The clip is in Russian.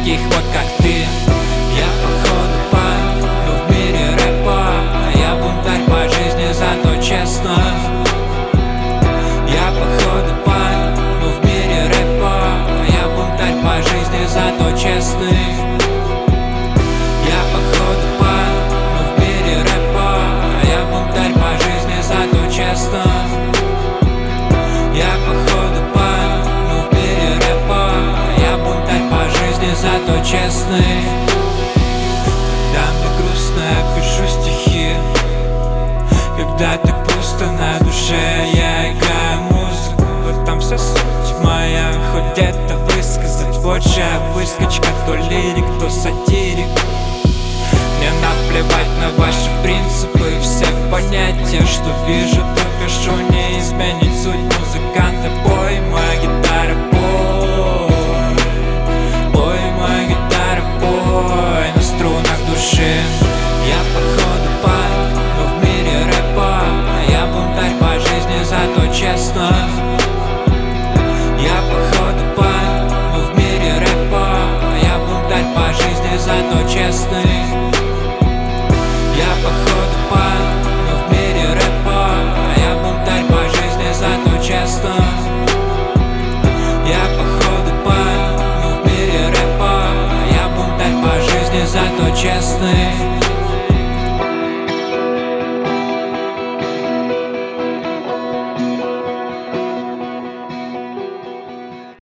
таких вот как ты. Я походу панк, но в мире рэпа я бунтарь по жизни, зато честно. Я походу панк, но в мире рэпа я бунтарь по жизни, зато честный. Я походу панк, но в мире рэпа я бунтарь по жизни, зато честно. Я походу панк, но в мире рэпа я бунтарь по жизни, зато честный. Когда мне грустно, я пишу стихи. Когда так пусто на душе, я играю музыку. В этом вся суть моя, хоть где-то высказать. Вот же я выскочка, то лирик, то сатирик. Мне наплевать на ваши принципы и все понятия, что вижу, только что не изменить суть музыканта. Пой, моя гитара, пой. Пой, моя гитара, пой на струнах души. Я походу панк, но в мире рэпа я бунтарь по жизни, зато честно. Я походу панк, но в мире рэпа я бунтарь по жизни, зато честный. Я походу панк, но в мире рэпа я бунтарь по жизни, зато честно. Я походу панк, но в мире рэпа я бунтарь по жизни, зато честный.